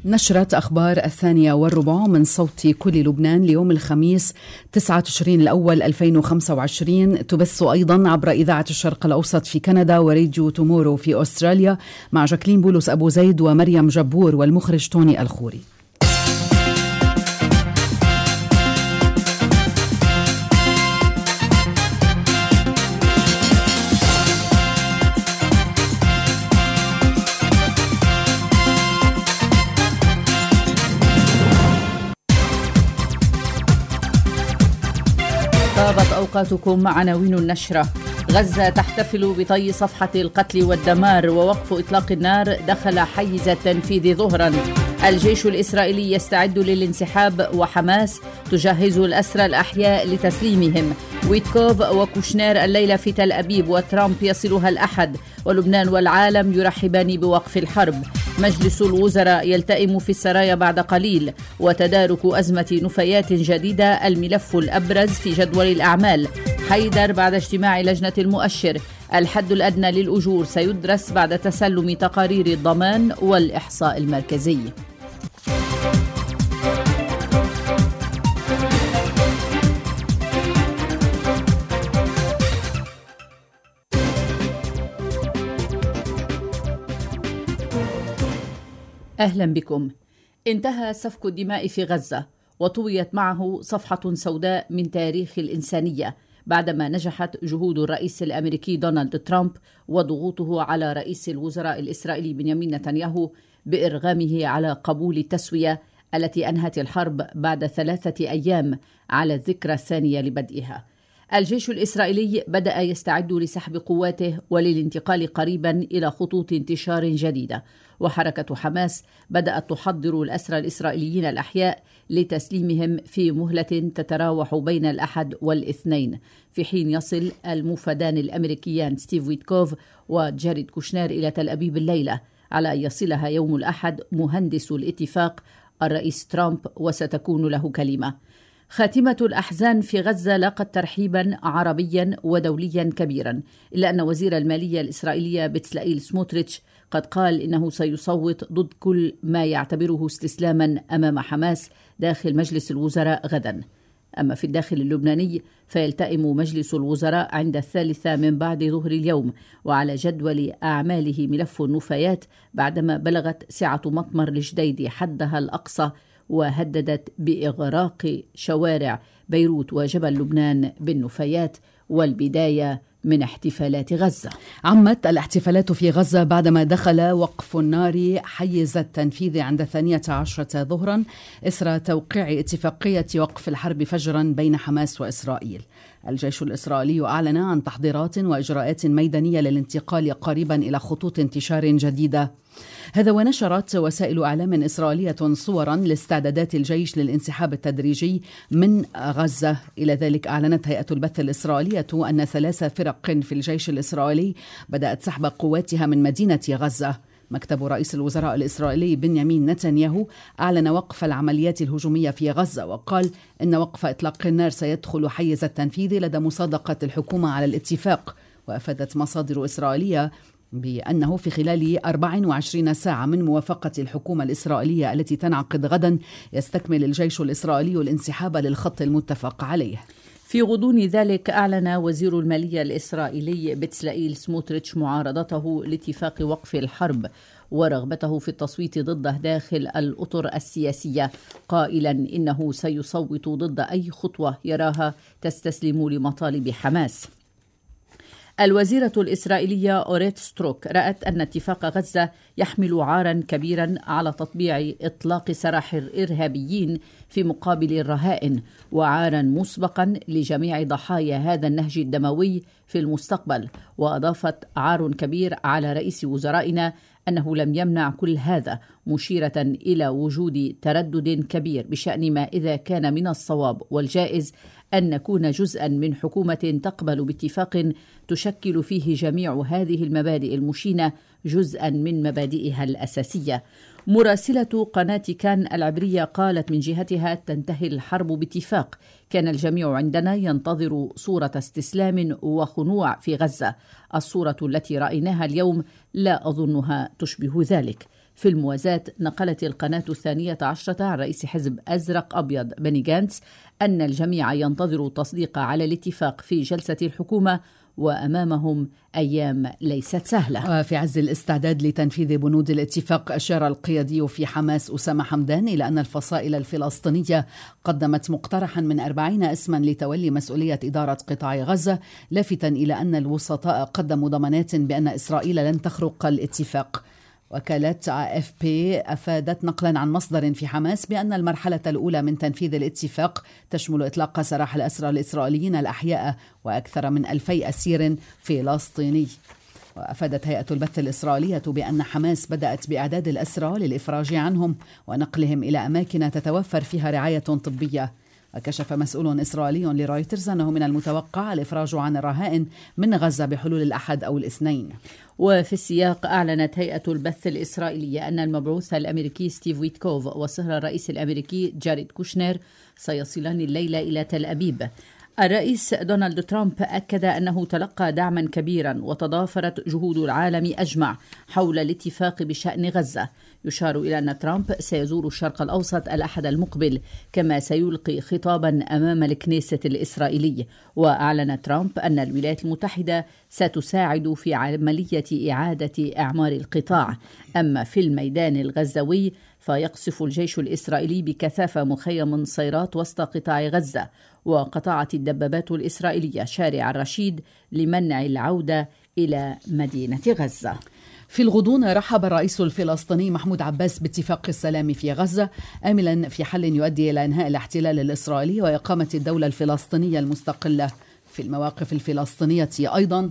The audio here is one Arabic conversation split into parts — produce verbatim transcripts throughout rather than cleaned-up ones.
نشرت أخبار الثانية والربع من صوت كل لبنان ليوم الخميس تسعة تشرين الأول ألفين وخمسة وعشرين، تبث أيضا عبر إذاعة الشرق الأوسط في كندا وراديو تومورو في أستراليا، مع جاكلين بولس أبو زيد ومريم جبور والمخرج توني الخوري. طابت أوقاتكم مع عناوين النشرة. غزة تحتفل بطي صفحة القتل والدمار، ووقف إطلاق النار دخل حيز التنفيذ ظهرا. الجيش الإسرائيلي يستعد للانسحاب، وحماس تجهز الأسرى الأحياء لتسليمهم. ويتكوف وكوشنير الليلة في تل أبيب، وترامب يصلها الأحد، ولبنان والعالم يرحبان بوقف الحرب. مجلس الوزراء يلتئم في السرايا بعد قليل، وتدارك أزمة نفايات جديدة الملف الأبرز في جدول الأعمال. حيدر بعد اجتماع لجنة المؤشر. الحد الأدنى للأجور سيدرس بعد تسلم تقارير الضمان والإحصاء المركزي. أهلا بكم. انتهى سفك الدماء في غزة، وطويت معه صفحة سوداء من تاريخ الإنسانية بعدما نجحت جهود الرئيس الأمريكي دونالد ترامب وضغوطه على رئيس الوزراء الإسرائيلي بنيامين نتنياهو بإرغامه على قبول التسوية التي أنهت الحرب بعد ثلاثة أيام على الذكرى الثانية لبدئها. الجيش الإسرائيلي بدأ يستعد لسحب قواته وللانتقال قريبا إلى خطوط انتشار جديدة، وحركة حماس بدأت تحضر الأسرى الإسرائيليين الأحياء لتسليمهم في مهلة تتراوح بين الأحد والاثنين، في حين يصل المفدان الأمريكيان ستيف ويتكوف وجاريد كوشنير إلى تل أبيب الليلة، على أن يصلها يوم الأحد مهندس الاتفاق الرئيس ترامب، وستكون له كلمة. خاتمة الأحزان في غزة لاقت ترحيبا عربيا ودوليا كبيرا، إلا أن وزير المالية الإسرائيلية بتسلائيل سموتريتش قد قال إنه سيصوت ضد كل ما يعتبره استسلاما أمام حماس داخل مجلس الوزراء غدا. أما في الداخل اللبناني فيلتئم مجلس الوزراء عند الثالثة من بعد ظهر اليوم، وعلى جدول أعماله ملف النفايات بعدما بلغت سعة مطمر الجديد حدها الأقصى، وهددت بإغراق شوارع بيروت وجبل لبنان بالنفايات، والبداية من احتفالات غزة. عمت الاحتفالات في غزة بعدما دخل وقف النار حيز التنفيذ عند الثانية عشرة ظهرا إثر توقيع اتفاقية وقف الحرب فجرا بين حماس وإسرائيل. الجيش الإسرائيلي أعلن عن تحضيرات وإجراءات ميدانية للانتقال قريبا إلى خطوط انتشار جديدة. هذا ونشرت وسائل إعلام إسرائيلية صورا لاستعدادات الجيش للانسحاب التدريجي من غزة. إلى ذلك أعلنت هيئة البث الإسرائيلية أن ثلاث فرق في الجيش الإسرائيلي بدأت سحب قواتها من مدينة غزة. مكتب رئيس الوزراء الإسرائيلي بنيامين نتنياهو أعلن وقف العمليات الهجومية في غزة، وقال إن وقف إطلاق النار سيدخل حيز التنفيذ لدى مصادقة الحكومة على الاتفاق. وأفادت مصادر إسرائيلية بأنه في خلال أربع وعشرين ساعة من موافقة الحكومة الإسرائيلية التي تنعقد غدا يستكمل الجيش الإسرائيلي الانسحاب للخط المتفق عليه. في غضون ذلك أعلن وزير المالية الإسرائيلي بتسلائيل سموتريتش معارضته لاتفاق وقف الحرب ورغبته في التصويت ضده داخل الأطر السياسية، قائلا إنه سيصوت ضد أي خطوة يراها تستسلم لمطالب حماس. الوزيرة الإسرائيلية أوريت ستروك رأت أن اتفاق غزة يحمل عارا كبيرا على تطبيع إطلاق سراح الإرهابيين في مقابل الرهائن، وعارا مسبقا لجميع ضحايا هذا النهج الدموي في المستقبل. وأضافت: عار كبير على رئيس وزرائنا أنه لم يمنع كل هذا، مشيرة إلى وجود تردد كبير بشأن ما إذا كان من الصواب والجائز أن نكون جزءا من حكومة تقبل باتفاق تشكل فيه جميع هذه المبادئ المشينة جزءا من مبادئها الأساسية. مراسلة قناة كان العبرية قالت من جهتها: تنتهي الحرب باتفاق، كان الجميع عندنا ينتظر صورة استسلام وخنوع في غزة. الصورة التي رأيناها اليوم لا أظنها تشبه ذلك. في الموازاة، نقلت القناة الثانية عشرة عن رئيس حزب أزرق أبيض بني جانتس أن الجميع ينتظر التصديق على الاتفاق في جلسة الحكومة وأمامهم أيام ليست سهلة. في عز الاستعداد لتنفيذ بنود الاتفاق، أشار القيادي في حماس أسامة حمدان إلى أن الفصائل الفلسطينية قدمت مقترحا من أربعين اسما لتولي مسؤولية إدارة قطاع غزة، لافتا إلى أن الوسطاء قدموا ضمانات بأن إسرائيل لن تخرق الاتفاق. وكالة إف بي أفادت نقلا عن مصدر في حماس بأن المرحلة الأولى من تنفيذ الاتفاق تشمل إطلاق سراح الأسرى الإسرائيليين الأحياء وأكثر من ألفي أسير فلسطيني. وأفادت هيئة البث الإسرائيلية بأن حماس بدأت بإعداد الأسرى للإفراج عنهم ونقلهم إلى أماكن تتوفر فيها رعاية طبية. وكشف مسؤول إسرائيلي لرويترز أنه من المتوقع الإفراج عن الرهائن من غزة بحلول الأحد أو الاثنين. وفي السياق، أعلنت هيئة البث الإسرائيلية أن المبعوث الأمريكي ستيف ويتكوف وصهر الرئيس الأمريكي جاريد كوشنير سيصلان الليلة إلى تل أبيب. الرئيس دونالد ترامب أكد أنه تلقى دعما كبيرا وتضافرت جهود العالم أجمع حول الاتفاق بشأن غزة. يشار إلى أن ترامب سيزور الشرق الأوسط الأحد المقبل، كما سيلقي خطابا أمام الكنيسة الإسرائيلي. وأعلن ترامب أن الولايات المتحدة ستساعد في عملية إعادة إعمار القطاع. أما في الميدان الغزوي فيقصف الجيش الإسرائيلي بكثافة مخيم صيرات وسط قطاع غزة، وقطعت الدبابات الإسرائيلية شارع الرشيد لمنع العودة إلى مدينة غزة. في الغضون، رحب الرئيس الفلسطيني محمود عباس باتفاق السلام في غزة، آملا في حل يؤدي إلى إنهاء الاحتلال الإسرائيلي وإقامة الدولة الفلسطينية المستقلة. في المواقف الفلسطينية أيضا،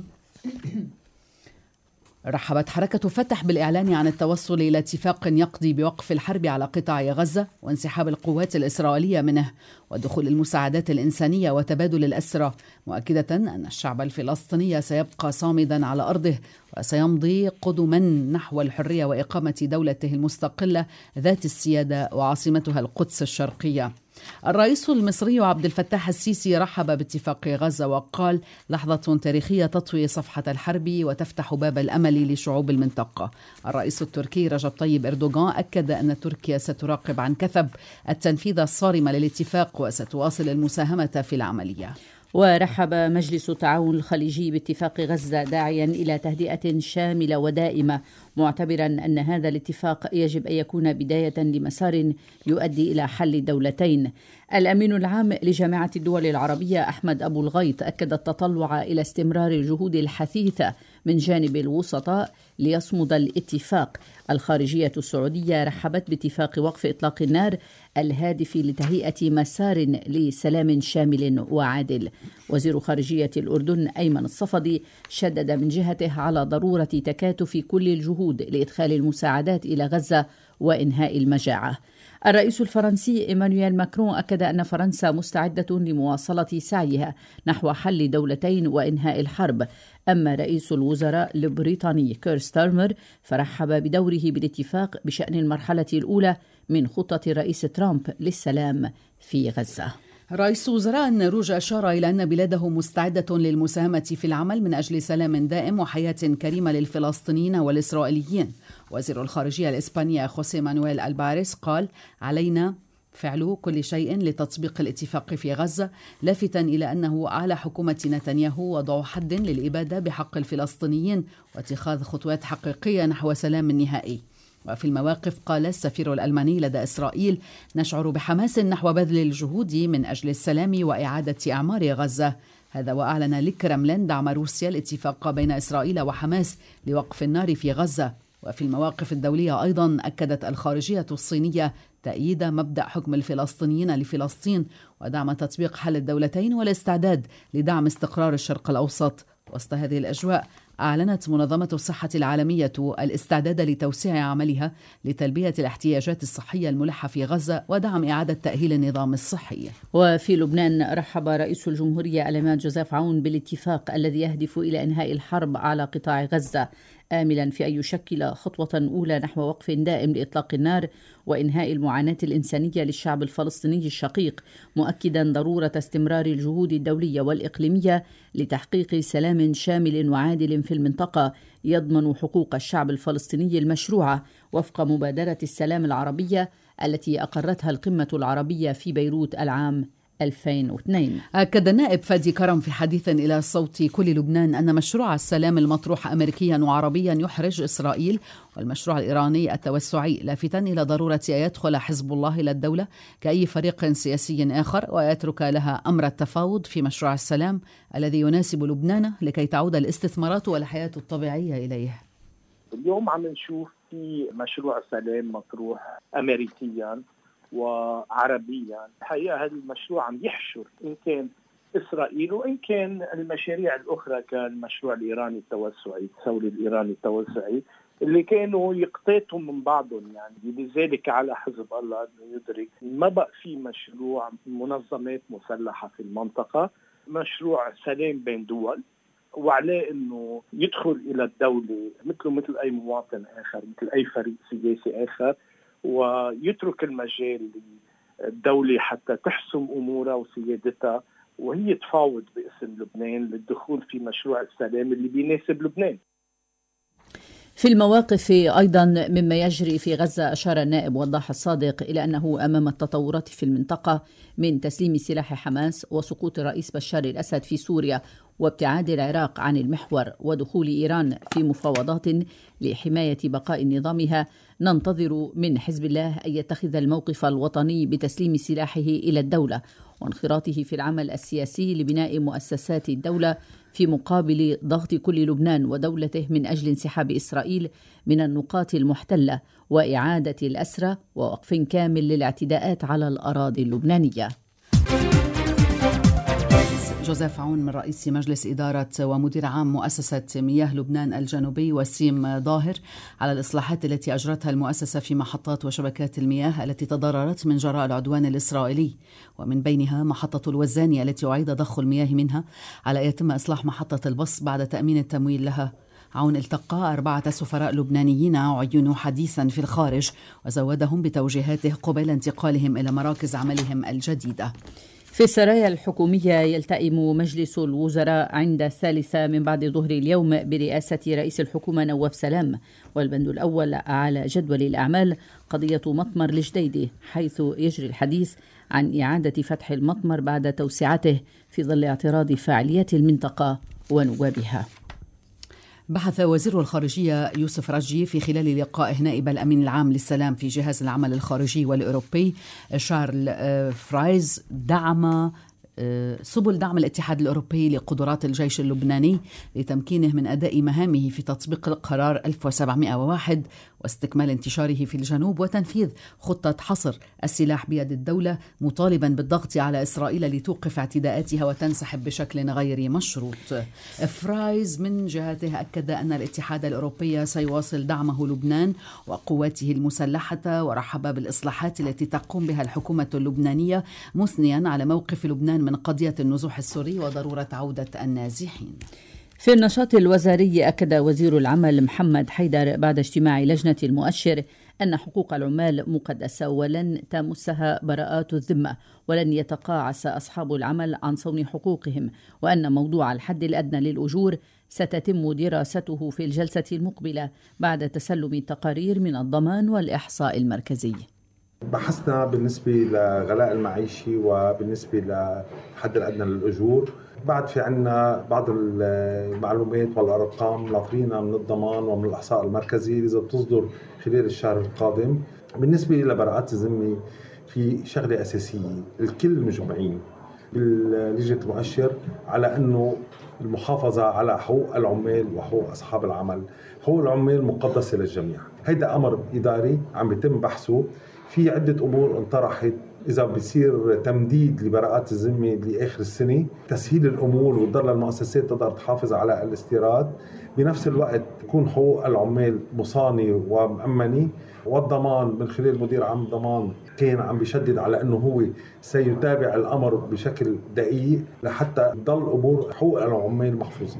رحبت حركة فتح بالإعلان عن التوصل إلى اتفاق يقضي بوقف الحرب على قطاع غزة وانسحاب القوات الإسرائيلية منه ودخول المساعدات الإنسانية وتبادل الأسرى، مؤكدة أن الشعب الفلسطيني سيبقى صامدا على أرضه وسيمضي قدما نحو الحرية وإقامة دولته المستقلة ذات السيادة وعاصمتها القدس الشرقية. الرئيس المصري عبد الفتاح السيسي رحب باتفاق غزة وقال: لحظة تاريخية تطوي صفحة الحرب وتفتح باب الأمل لشعوب المنطقة. الرئيس التركي رجب طيب إردوغان أكد أن تركيا ستراقب عن كثب التنفيذ الصارم للاتفاق وستواصل المساهمة في العملية. ورحب مجلس التعاون الخليجي باتفاق غزة داعيا إلى تهدئة شاملة ودائمة، معتبرا أن هذا الاتفاق يجب أن يكون بداية لمسار يؤدي إلى حل الدولتين. الأمين العام لجامعة الدول العربية أحمد أبو الغيط أكد التطلع إلى استمرار الجهود الحثيثة من جانب الوسطاء ليصمد الاتفاق. الخارجية السعودية رحبت باتفاق وقف إطلاق النار الهادف لتهيئة مسار لسلام شامل وعادل. وزير خارجية الأردن أيمن الصفدي شدد من جهته على ضرورة تكاتف كل الجهود لإدخال المساعدات إلى غزة وإنهاء المجاعة. الرئيس الفرنسي إيمانويل ماكرون أكد أن فرنسا مستعدة لمواصلة سعيها نحو حل دولتين وإنهاء الحرب. أما رئيس الوزراء البريطاني كير ستارمر فرحب بدوره بالاتفاق بشأن المرحلة الأولى من خطة الرئيس ترامب للسلام في غزة. رئيس وزراء النرويج أشار إلى أن بلاده مستعدة للمساهمة في العمل من أجل سلام دائم وحياة كريمة للفلسطينيين والإسرائيليين. وزير الخارجية الإسبانية خوسيه مانويل ألباريس قال: علينا فعل كل شيء لتطبيق الاتفاق في غزة، لافتا إلى أنه على حكومة نتنياهو وضع حد للإبادة بحق الفلسطينيين واتخاذ خطوات حقيقية نحو سلام نهائي. وفي المواقف، قال السفير الألماني لدى إسرائيل: نشعر بحماس نحو بذل الجهود من أجل السلام وإعادة إعمار غزة. هذا وأعلن الكرملين دعم روسيا الاتفاق بين إسرائيل وحماس لوقف النار في غزة. وفي المواقف الدولية أيضا، أكدت الخارجية الصينية تأييد مبدأ حكم الفلسطينيين لفلسطين ودعم تطبيق حل الدولتين والاستعداد لدعم استقرار الشرق الأوسط. وسط هذه الأجواء، أعلنت منظمة الصحة العالمية الاستعداد لتوسيع عملها لتلبية الاحتياجات الصحية الملحة في غزة ودعم إعادة تأهيل النظام الصحي. وفي لبنان، رحب رئيس الجمهورية الإمام جوزيف عون بالاتفاق الذي يهدف إلى إنهاء الحرب على قطاع غزة، آملا في أن يشكل خطوة أولى نحو وقف دائم لإطلاق النار وإنهاء المعاناة الإنسانية للشعب الفلسطيني الشقيق، مؤكدا ضرورة استمرار الجهود الدولية والإقليمية لتحقيق سلام شامل وعادل في المنطقة يضمن حقوق الشعب الفلسطيني المشروعة وفق مبادرة السلام العربية التي أقرتها القمة العربية في بيروت العام ألفين واثنين. أكد النائب فادي كرم في حديث إلى صوت كل لبنان أن مشروع السلام المطروح أمريكيا وعربيا يحرج إسرائيل والمشروع الإيراني التوسعي، لافتاً إلى ضرورة أن يدخل حزب الله إلى الدولة كأي فريق سياسي آخر ويترك لها أمر التفاوض في مشروع السلام الذي يناسب لبنان لكي تعود الاستثمارات والحياة الطبيعية إليه. اليوم عم نشوف في مشروع سلام مطروح أمريكيا وعربيا. الحقيقة هذا المشروع عم يحشر إن كان إسرائيل وإن كان المشاريع الأخرى كالمشروع الإيراني التوسعي، الثوري الإيراني التوسعي اللي كانوا يقتاتوا من بعضهم. يعني لذلك على حزب الله أنه يدرك ما بقى في مشروع منظمات مسلحة في المنطقة، مشروع سلام بين دول، وعليه أنه يدخل إلى الدولة مثله مثل أي مواطن آخر، مثل أي فريق سياسي آخر، ويترك المجال للدولة حتى تحسم أمورها وسيادتها وهي تفاوض باسم لبنان للدخول في مشروع السلام اللي بيناسب لبنان. في المواقف أيضا مما يجري في غزة، أشار النائب وضاح الصادق إلى أنه أمام التطورات في المنطقة من تسليم سلاح حماس وسقوط الرئيس بشار الأسد في سوريا وابتعاد العراق عن المحور ودخول إيران في مفاوضات لحماية بقاء نظامها، ننتظر من حزب الله أن يتخذ الموقف الوطني بتسليم سلاحه إلى الدولة وانخراطه في العمل السياسي لبناء مؤسسات الدولة في مقابل ضغط كل لبنان ودولته من أجل انسحاب إسرائيل من النقاط المحتلة وإعادة الأسرى ووقف كامل للاعتداءات على الأراضي اللبنانية. جوزيف عون من رئيس مجلس إدارة ومدير عام مؤسسة مياه لبنان الجنوبي، وسيم ظاهر، على الإصلاحات التي أجرتها المؤسسة في محطات وشبكات المياه التي تضررت من جراء العدوان الإسرائيلي، ومن بينها محطة الوزانية التي أعيد ضخ المياه منها على أن يتم إصلاح محطة البص بعد تأمين التمويل لها. عون التقى أربعة سفراء لبنانيين عينوا حديثا في الخارج وزودهم بتوجيهاته قبيل انتقالهم إلى مراكز عملهم الجديدة. في السرايا الحكومية يلتئم مجلس الوزراء عند الثالثة من بعد ظهر اليوم برئاسة رئيس الحكومة نواف سلام، والبند الأول على جدول الأعمال قضية مطمر الجديدي، حيث يجري الحديث عن إعادة فتح المطمر بعد توسعته في ظل اعتراض فاعليات المنطقة ونوابها. بحث وزير الخارجية يوسف رجي في خلال لقائه نائب الأمين العام للسلام في جهاز العمل الخارجي والأوروبي شارل فرايز دعم سبل دعم الاتحاد الأوروبي لقدرات الجيش اللبناني لتمكينه من أداء مهامه في تطبيق القرار ألف وسبعمائة وواحد واستكمال انتشاره في الجنوب وتنفيذ خطة حصر السلاح بيد الدولة، مطالبا بالضغط على إسرائيل لتوقف اعتداءاتها وتنسحب بشكل غير مشروط. فرايز من جهته أكد أن الاتحاد الأوروبي سيواصل دعمه لبنان وقواته المسلحة، ورحب بالإصلاحات التي تقوم بها الحكومة اللبنانية، مثنيا على موقف لبنان من قضية النزوح السوري وضرورة عودة النازحين. في النشاط الوزاري أكد وزير العمل محمد حيدر بعد اجتماع لجنة المؤشر أن حقوق العمال مقدسة ولن تمسها براءات الذمة، ولن يتقاعس أصحاب العمل عن صون حقوقهم، وأن موضوع الحد الأدنى للأجور ستتم دراسته في الجلسة المقبلة بعد تسلم تقارير من الضمان والإحصاء المركزي. بحثنا بالنسبة لغلاء المعيشي وبالنسبة لحد الأدنى للأجور. بعد في عنا بعض المعلومات والأرقام ناطرينا من الضمان ومن الإحصاء المركزي إذا بتصدر خلال الشهر القادم. بالنسبة لبراءات الذمة في شغلة أساسية، الكل مجمعين باللجنة المؤشر على أنه المحافظة على حقوق العمال وحقوق أصحاب العمل. حقوق العمال مقدسة للجميع، هيدا أمر إداري عم بيتم بحثه. في عدة أمور انطرحت إذا بيصير تمديد لبراءات الذمة لآخر السنة، تسهيل الأمور وتضل المؤسسات تقدر تحافظ على الاستيراد، بنفس الوقت تكون حقوق العمال مصانة ومأمنة، والضمان من خلال مدير عام الضمان كان عم بيشدد على أنه هو سيتابع الأمر بشكل دقيق لحتى تضل أمور حقوق العمال محفوظة.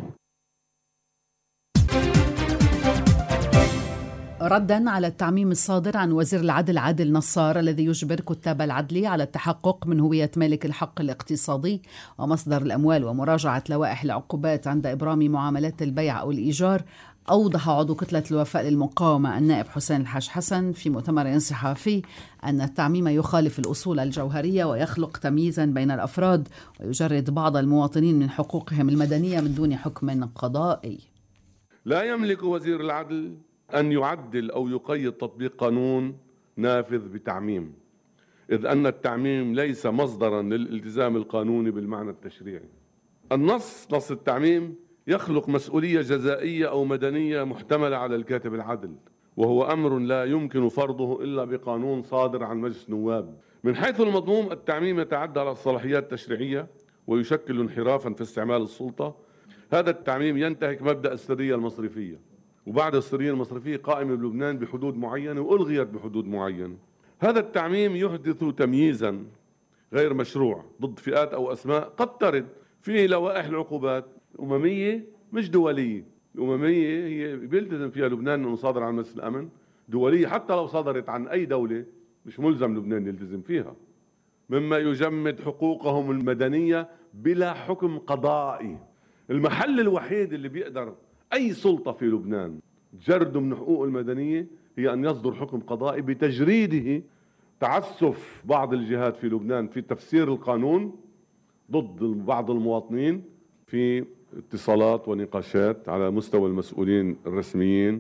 ردا على التعميم الصادر عن وزير العدل عادل نصار الذي يجبر كتاب العدل على التحقق من هوية مالك الحق الاقتصادي ومصدر الأموال ومراجعة لوائح العقوبات عند إبرام معاملات البيع أو الإيجار، أوضح عضو كتلة الوفاء للمقاومة النائب حسين الحاج حسن في مؤتمر صحفي أن التعميم يخالف الأصول الجوهرية ويخلق تمييزا بين الأفراد ويجرد بعض المواطنين من حقوقهم المدنية من دون حكم قضائي. لا يملك وزير العدل أن يعدل أو يقيد تطبيق قانون نافذ بتعميم، إذ أن التعميم ليس مصدرا للالتزام القانوني بالمعنى التشريعي. النص نص التعميم يخلق مسؤولية جزائية أو مدنية محتملة على الكاتب العدل، وهو أمر لا يمكن فرضه إلا بقانون صادر عن مجلس النواب. من حيث المضمون التعميم يتعدى على الصلاحيات التشريعية ويشكل انحرافا في استعمال السلطة. هذا التعميم ينتهك مبدأ السرية المصرفية، وبعد السرية المصرفية قائمة بلبنان بحدود معينة وألغيت بحدود معينة. هذا التعميم يحدث تمييزا غير مشروع ضد فئات أو أسماء قد ترد في لوائح العقوبات أممية مش دولية. الأممية هي بيلتزم فيها لبنان أنه صادر عن مجلس الأمن، دولية حتى لو صدرت عن أي دولة مش ملزم لبنان يلتزم فيها، مما يجمد حقوقهم المدنية بلا حكم قضائي. المحل الوحيد اللي بيقدر أي سلطة في لبنان جرده من حقوق المدنية هي أن يصدر حكم قضائي بتجريده. تعسف بعض الجهات في لبنان في تفسير القانون ضد بعض المواطنين في اتصالات ونقاشات على مستوى المسؤولين الرسميين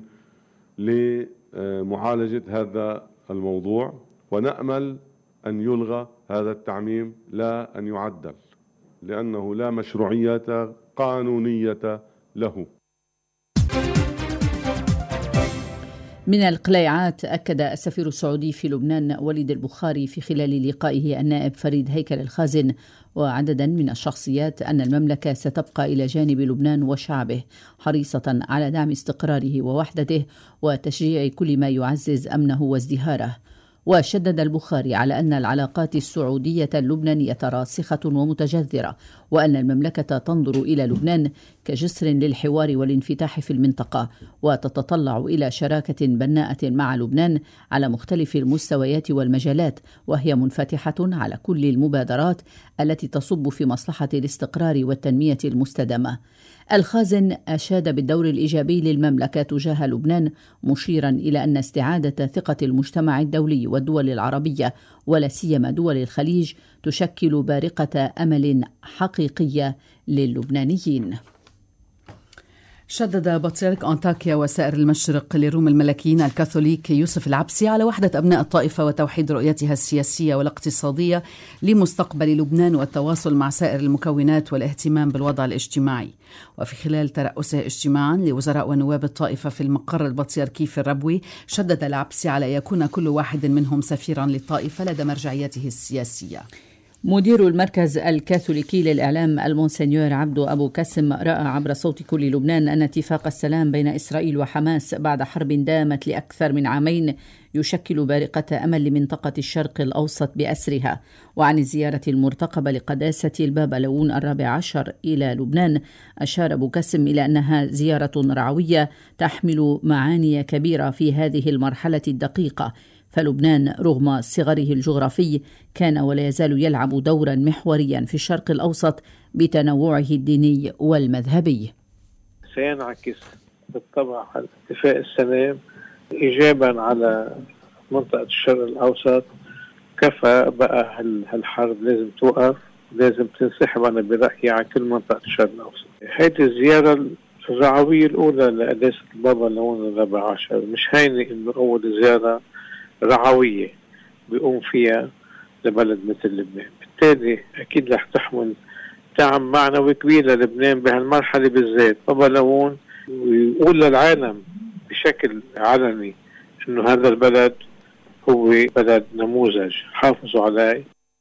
لمعالجة هذا الموضوع، ونأمل أن يلغى هذا التعميم لا أن يعدل، لأنه لا مشروعية قانونية له. من القليعات أكد السفير السعودي في لبنان وليد البخاري في خلال لقائه النائب فريد هيكل الخازن وعددا من الشخصيات أن المملكة ستبقى إلى جانب لبنان وشعبه حريصة على دعم استقراره ووحدته وتشجيع كل ما يعزز أمنه وازدهاره. وشدد البخاري على أن العلاقات السعودية اللبنانية راسخة ومتجذرة، وأن المملكة تنظر إلى لبنان كجسر للحوار والانفتاح في المنطقة، وتتطلع إلى شراكة بناءة مع لبنان على مختلف المستويات والمجالات، وهي منفتحة على كل المبادرات التي تصب في مصلحة الاستقرار والتنمية المستدامة. الخازن أشاد بالدور الإيجابي للمملكة تجاه لبنان، مشيرا إلى أن استعادة ثقة المجتمع الدولي والدول العربية ولا سيما دول الخليج تشكل بارقة أمل حقيقية للبنانيين. شدد بطريرك أنطاكيا وسائر المشرق لروم الملكيين الكاثوليك يوسف العبسي على وحدة أبناء الطائفة وتوحيد رؤيتها السياسية والاقتصادية لمستقبل لبنان والتواصل مع سائر المكونات والاهتمام بالوضع الاجتماعي. وفي خلال ترأسه اجتماعا لوزراء ونواب الطائفة في المقر البطريركي في الربوي، شدد العبسي على أن يكون كل واحد منهم سفيرا للطائفة لدى مرجعيته السياسية. مدير المركز الكاثوليكي للإعلام المونسنيور عبدو أبو كاسم رأى عبر صوت كل لبنان أن اتفاق السلام بين إسرائيل وحماس بعد حرب دامت لأكثر من عامين يشكل بارقة أمل لمنطقة الشرق الأوسط بأسرها. وعن الزيارة المرتقبة لقداسة البابا ليون الرابع عشر إلى لبنان، أشار أبو كاسم إلى أنها زيارة رعوية تحمل معاني كبيرة في هذه المرحلة الدقيقة، فلبنان رغم صغره الجغرافي كان ولا يزال يلعب دورا محوريا في الشرق الأوسط بتنوعه الديني والمذهبي. سينعكس بالطبع اتفاق السلام إيجابا على منطقة الشرق الأوسط. كفى بقى هالحرب، لازم توقف، لازم تنسحب أنا برأيي عن كل منطقة الشرق الأوسط. هذه الزيارة الرعوية الأولى لقداسة البابا ليون الرابع عشر، مش هينة إنه أول زيارة رعوية بيقوم فيها لبلد مثل لبنان، بالتالي أكيد رح تحمل دعم معنوي كبير للبنان بهالمرحلة بالذات. بابا ليون ويقول للعالم بشكل علني إنه هذا البلد هو بلد نموذج، حافظوا عليه.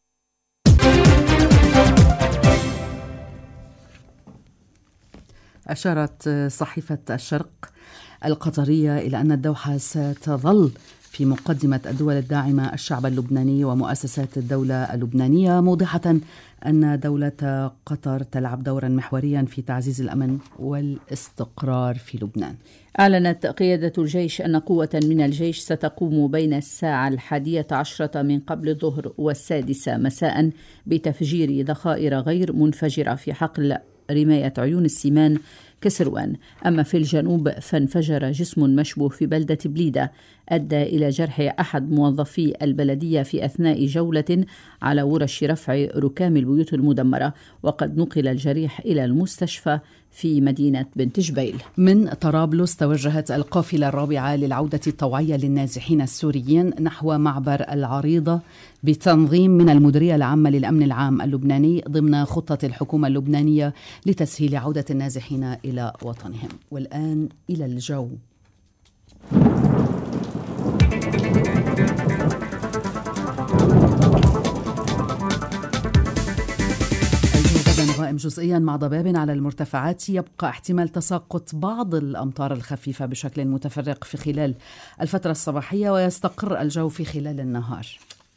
أشارت صحيفة الشرق القطرية إلى أن الدوحة ستظل في مقدمة الدول الداعمة الشعب اللبناني ومؤسسات الدولة اللبنانية، موضحة أن دولة قطر تلعب دورا محوريا في تعزيز الأمن والاستقرار في لبنان. أعلنت قيادة الجيش أن قوة من الجيش ستقوم بين الساعة الحادية عشرة من قبل الظهر والسادسة مساء بتفجير ذخائر غير منفجرة في حقل رماية عيون السيمان، كسروان. أما في الجنوب فانفجر جسم مشبوه في بلدة بليدة أدى إلى جرح أحد موظفي البلدية في أثناء جولة على ورش رفع ركام البيوت المدمرة، وقد نقل الجريح إلى المستشفى في مدينة بنت جبيل. من طرابلس توجهت القافلة الرابعة للعودة الطوعية للنازحين السوريين نحو معبر العريضة بتنظيم من المديرية العامة للأمن العام اللبناني ضمن خطة الحكومة اللبنانية لتسهيل عودة النازحين إلى وطنهم. والآن إلى الجو. غائم جزئيا مع ضباب على المرتفعات، يبقى احتمال تساقط بعض الأمطار الخفيفة بشكل متفرق في خلال الفترة الصباحية، ويستقر الجو في خلال النهار.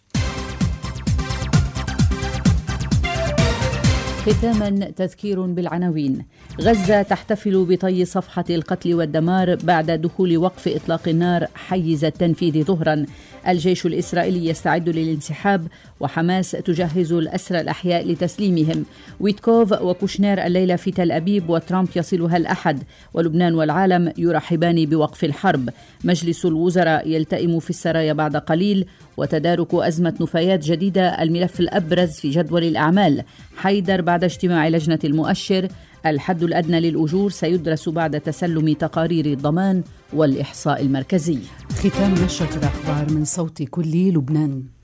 ختاما تذكير بالعناوين. غزة تحتفل بطي صفحة القتل والدمار بعد دخول وقف إطلاق النار حيز التنفيذ ظهرا. الجيش الإسرائيلي يستعد للانسحاب، وحماس تجهز الأسرى الأحياء لتسليمهم. ويتكوف وكوشنير الليلة في تل أبيب، وترامب يصلها الأحد، ولبنان والعالم يرحبان بوقف الحرب. مجلس الوزراء يلتئم في السرايا بعد قليل، وتدارك أزمة نفايات جديدة الملف الأبرز في جدول الأعمال. حيدر بعد اجتماع لجنة المؤشر. الحد الأدنى للأجور سيدرس بعد تسلم تقارير الضمان والإحصاء المركزي. ختام نشرة الأخبار من صوت كل لبنان.